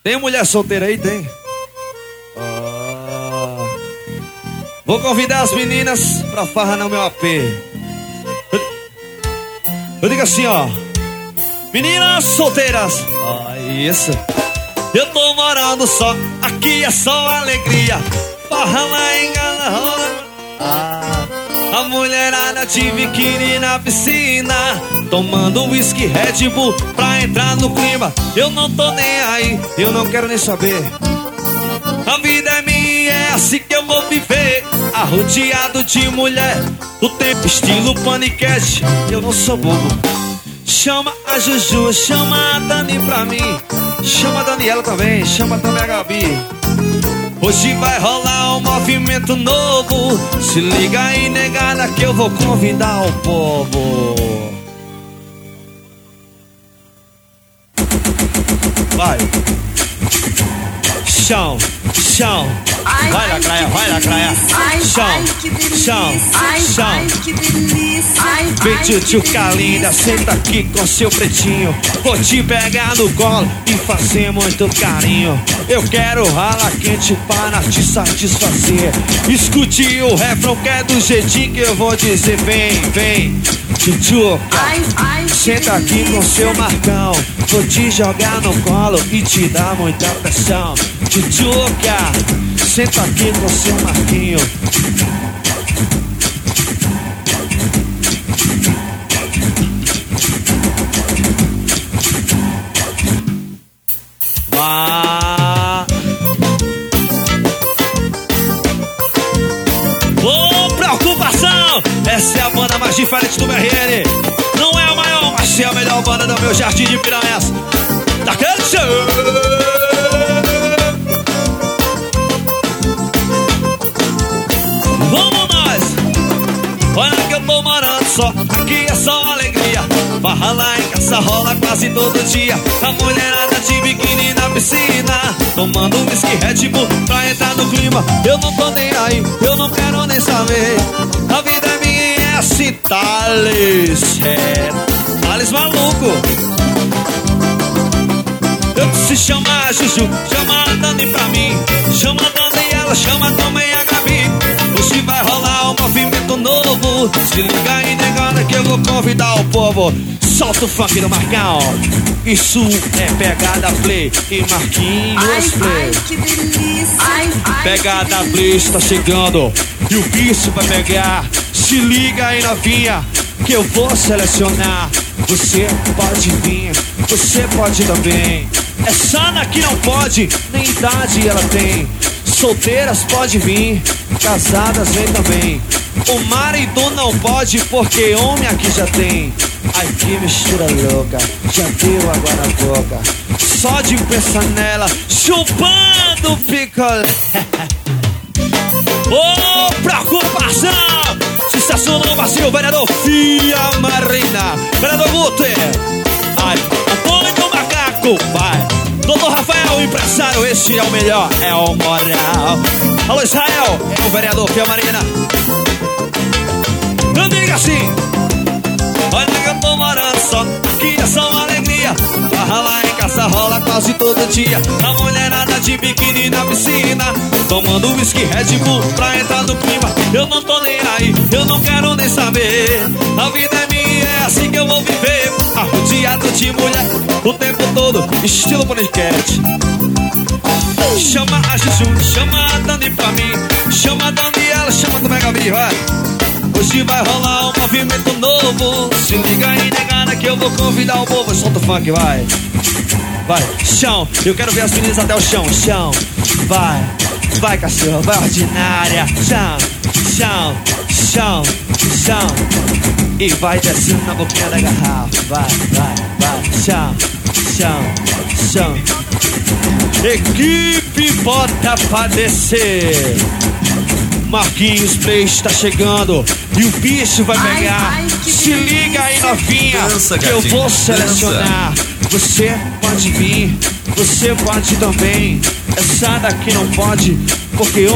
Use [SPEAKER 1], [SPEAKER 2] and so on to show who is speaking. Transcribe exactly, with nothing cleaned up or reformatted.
[SPEAKER 1] Tem mulher solteira aí? Tem. Ah. Vou convidar as meninas pra farra no meu A P. Eu, eu digo assim, ó. Meninas solteiras. Ah, isso. Eu tô morando só, aqui é só alegria. Farra lá em casa rola. Ah. A mulherada de biquíni na piscina, tomando whisky Red Bull pra entrar no clima. Eu não tô nem aí, eu não quero nem saber. A vida é minha, é assim que eu vou viver. Arrodeado de mulher, o tempo estilo paniquete. Eu não sou bobo. Chama a Juju, chama a Dani pra mim. Chama a Daniela também, chama também a Gabi. Hoje vai rolar um movimento novo. Se liga aí, negada, que eu vou convidar o povo. Vai. Chão, chão. Vai lá, Craia, vai lá, Craia. Chão, chão, chão. Vem, tchutchuca linda, senta aqui com seu pretinho. Vou te pegar no colo e fazer muito carinho. Eu quero rala quente para te satisfazer. Escute o refrão que é do jeitinho que eu vou dizer. Vem, vem, tchutchuca, senta aqui com seu Marcão. Vou te jogar no colo e te dar muita pressão. Tchutchuca, senta aqui com seu Marquinho. Vá. Ô, preocupação! Essa é a banda mais diferente do B R N. Não é a maior, mas é a melhor banda do meu jardim de piranhas. Daquele show! Olha que eu tô morando só, aqui é só alegria. Barra lá em casa rola quase todo dia. A mulherada de biquíni na piscina, tomando um whisky Red Bull pra entrar no clima. Eu não tô nem aí, eu não quero nem saber. A vida é minha e é assim, Thales. É, Thales maluco. Eu preciso chamar a Juju, chama a Dani pra mim. Chama a Dani e ela chama também a Gabi. Hoje vai rolar um movimento novo. Se liga aí, negada, que eu vou convidar o povo. Solta o funk do Marcão. Isso é pegada play e Marquinhos play.
[SPEAKER 2] Ai, que delícia. Ai, ai,
[SPEAKER 1] pegada
[SPEAKER 2] que
[SPEAKER 1] play está chegando e o bicho vai pegar. Se liga aí, novinha, que eu vou selecionar. Você pode vir, você pode também. É Sana que não pode, nem idade ela tem. Solteiras pode vir, casadas vem também. O marido não pode porque homem aqui já tem. Ai, que mistura louca, já deu água na boca. Só de pensar nela, chupando picolé. Ô, oh, preocupação! Sucesso no vazio, vereador Fia Marina. Vereador Guter. Ai, Antônio do Macaco, vai. Doutor Rafael, empresário, este é o melhor, é o moral. Alô, Israel, é o vereador Fia Marina. Eu digo assim: olha que eu tô morando só, aqui é só alegria. Barra lá em casa rola quase todo dia. A mulherada de biquíni na piscina, tomando whisky Red Bull pra entrar no clima. Eu não tô nem aí, eu não quero nem saber. A vida é minha, é assim que eu vou viver. Arrodeado de mulher o tempo todo, estilo paniquete. Chama a Juju, chama a Dani pra mim. Chama a Daniela, chama do Mega B, vai. Hoje vai rolar um movimento novo. Se liga aí, negada, que eu vou convidar o povo. Solta o funk, vai. Vai, chão, eu quero ver as meninas até o chão. Chão, vai, vai cachorro, vai ordinária. Chão, chão, chão, chão. E vai descendo na boquinha da garrafa. Vai, vai, vai, chão, chão, chão. Equipe bota pra descer. Marquinhos Play está chegando e o bicho vai pegar.
[SPEAKER 2] Ai, ai,
[SPEAKER 1] se liga aí, novinha,
[SPEAKER 3] dança,
[SPEAKER 1] que eu
[SPEAKER 3] gatinho,
[SPEAKER 1] vou selecionar.
[SPEAKER 3] dança.
[SPEAKER 1] Você pode vir, você pode também. Essa daqui não pode, porque eu